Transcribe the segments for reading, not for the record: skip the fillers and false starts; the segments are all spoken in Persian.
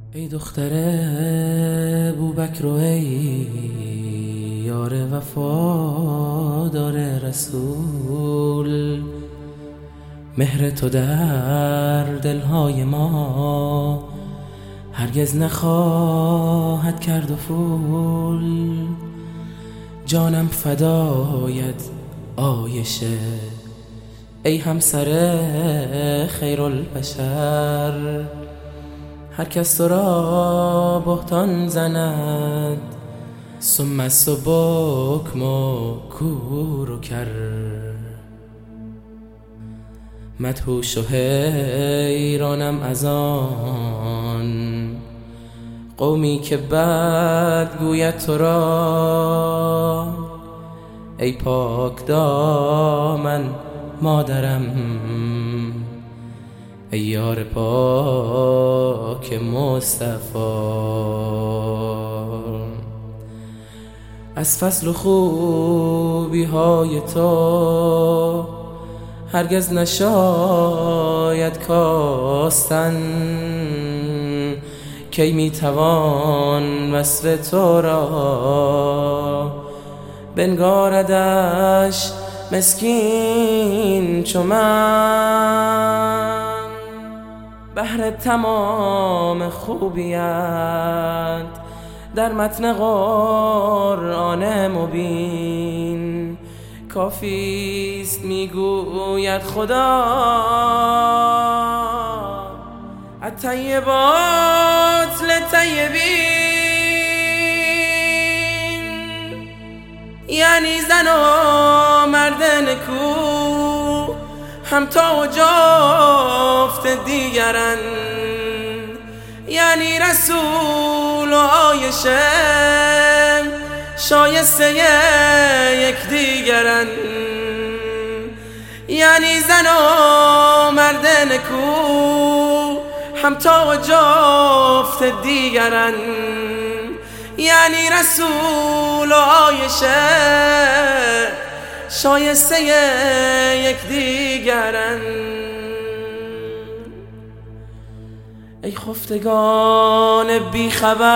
ای دختر بوبکر و ای یار وفادار رسول، مهر تو در دلهای ما هرگز نخواهد کرد افول. جانم فدایت عایشه ای همسر خیرالبشر. هر کس تو را بهتان زند ثم الصبکم و کور و کر. مدهوش و حیرانم از آن قومی که بد گوید تو را. ای پاک دامن مادرم، ای یار پاک مصطفی. از فضل و خوبی های تو هرگز نشاید کاستن. کی میتوان وصف تو را بنگاردش مسکین چو من. بهر تمام خوبیت در متن قرآن مبین کافیست میگوید خدا. الطیبات للطیبین، یعنی زن و مرد نکو همتا و جفت دیگرن، یعنی رسول و عایشه شایسته یک دیگرن، یعنی زن و مرد نکو همتا و جفت دیگرن، یعنی رسول و عایشه شایسته یک دیگرن. ای خفتگان بی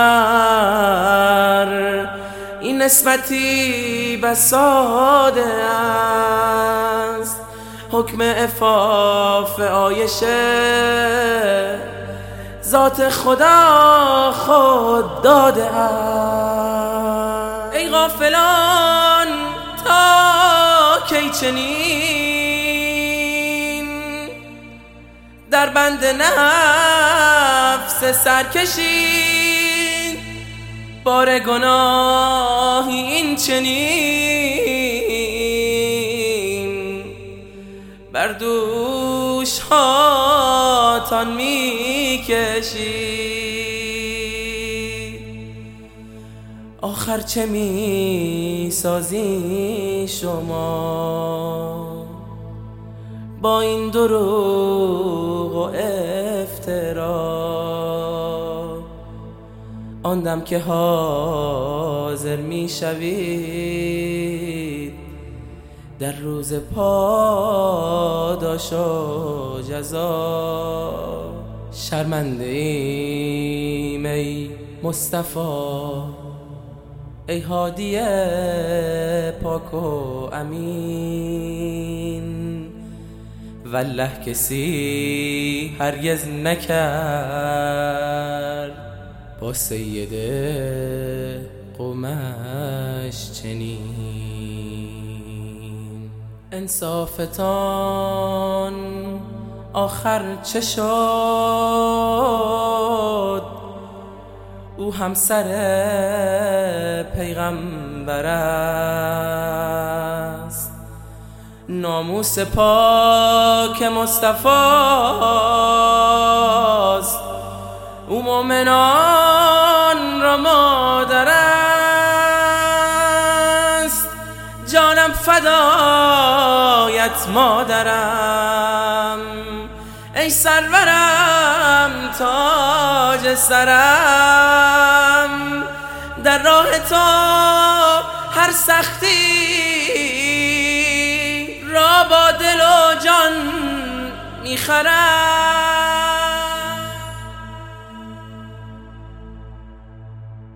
خبر، این نسبتی بساده است. حکم عفاف عایشه ذات خدا خود داده است. ای غافلان تا کی چنین در بند نفس سرکشید؟ بار گناهی این چنین بر دوش هاتان میکشید. آخر چه میسازی شما با این دروغ و افترا؟ آن دم که حاضر میشوید در روز پاداش و جزا، شرمنده ایم ای مصطفی، ای هادی پاک و امین. والله کسی هرگز نکرد با سید قومش چنین. انصافتان آخر چه شد؟ او همسر پیغمبر است. ناموس پاک مصطفی است. او مومنان را مادر است. جانم فدایت مادرم، ای سرورم تاج سرم. در راه تو هر سختی را با دل و جان میخرم.